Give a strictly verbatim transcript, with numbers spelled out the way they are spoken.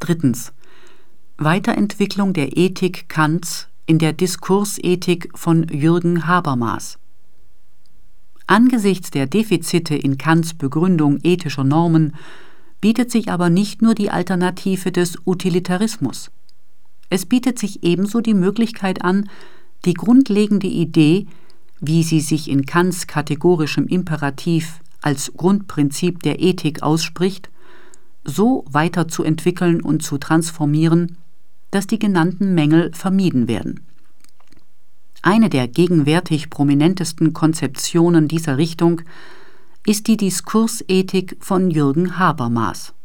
Drittens. Weiterentwicklung der Ethik Kants in der Diskursethik von Jürgen Habermas. Angesichts der Defizite in Kants Begründung ethischer Normen bietet sich aber nicht nur die Alternative des Utilitarismus. Es bietet sich ebenso die Möglichkeit an, die grundlegende Idee, wie sie sich in Kants kategorischem Imperativ als Grundprinzip der Ethik ausspricht, so weiterzuentwickeln und zu transformieren, dass die genannten Mängel vermieden werden. Eine der gegenwärtig prominentesten Konzeptionen dieser Richtung ist die Diskursethik von Jürgen Habermas.